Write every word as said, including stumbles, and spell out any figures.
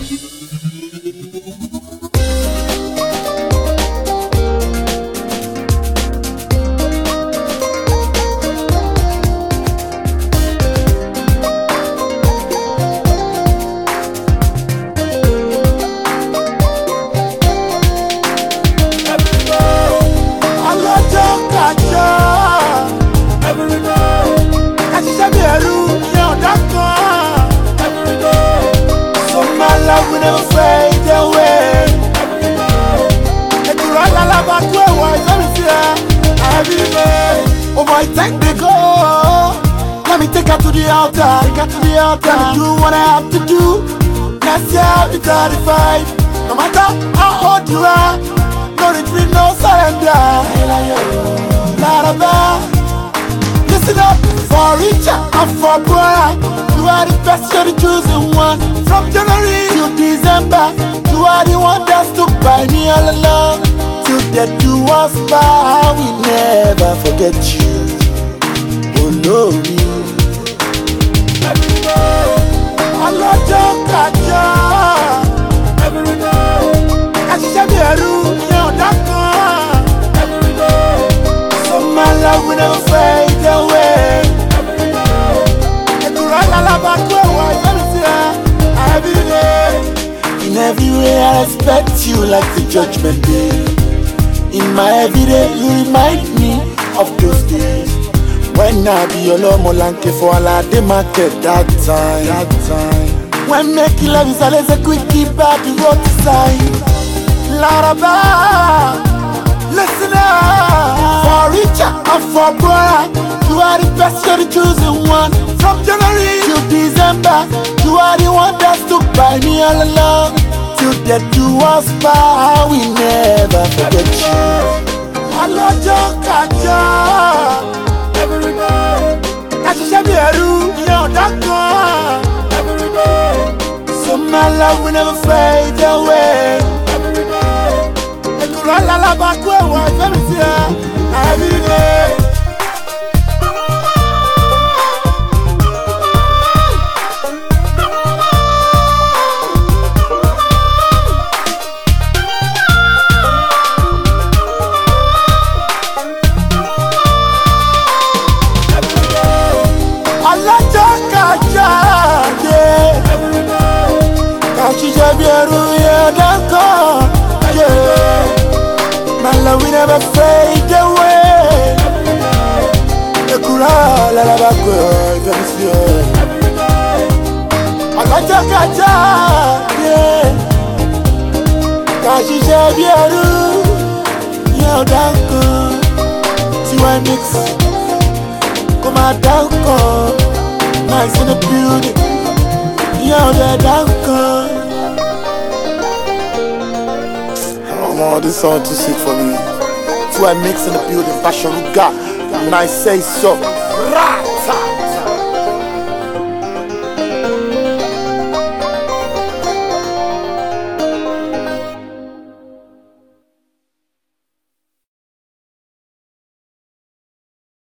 We never fade away. And you run all about where was every day. Oh my, take me go. Let me take her to the altar. Take her to the altar. Let me do what I have to do. Next year I'll be thirty-five. No matter how old you are, no retreat, no surrender. La la la. Listen up, for richer and for poorer. You are the best, you're the chosen one. From January to December, you are the one that stood by me all along. Till death do us part, we never forget you. Oh no, me. Every day, I love you, Kaja. Every day, I should be a room, you're not gone. Every day, so my love will never fade away. Every day, and you run all about where was every day. In every way I respect you like the judgment day. In my everyday you remind me of those days when I be your lomolanke for all the market that time. That time when making love is always a quick keep at the roadside. Laraba, listen up. For richer and for poorer, you are the best, you're the chosen one. From January to December, you are the one that stood by me all along. Till death do us part, we never forget you. I love you, Kaja. Every day, I should be a room, you're not gone. Every day, so my love will never fade away. Every day, and you run all about where was every day. My love will never fade away. The Kura la la ba ko venció. Akaja kaja, yeah. Kaji jabieru, yo danko. Tiwa mix, koma danko. Nice in the building, yo da danko. Oh, this song too sick for me. So I mix in the building, Basharuga. And I say so. Rah!